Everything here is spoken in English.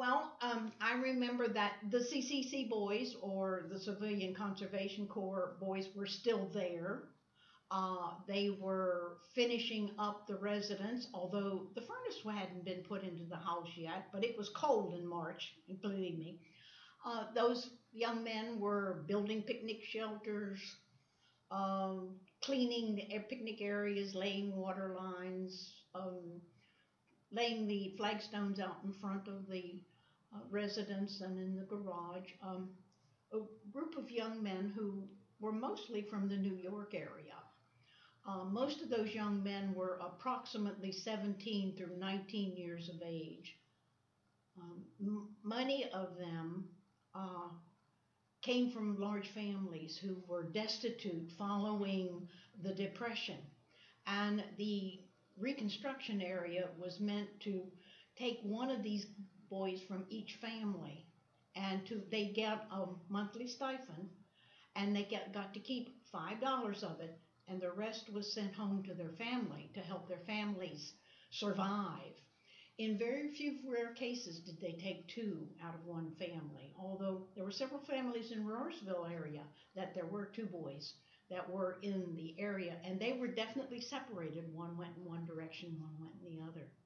I remember that the CCC boys, or the Civilian Conservation Corps boys, were still there. They were finishing up the residence, although the furnace hadn't been put into the house yet, but it was cold in March, believe me. Those young men were building picnic shelters, cleaning the picnic areas, laying water lines, laying the flagstones out in front of the residence and in the garage. A group of young men who were mostly from the New York area. Most of those young men were approximately 17 through 19 years of age. Many of them came from large families who were destitute following the Depression. And the reconstruction area was meant to take one of these boys from each family, and they get a monthly stipend, and they got to keep $5 of it, and the rest was sent home to their family to help their families survive. In very few rare cases did they take two out of one family, although there were several families in Roarsville area that there were two boys that were in the area, and they were definitely separated. One went in one direction, one went in the other.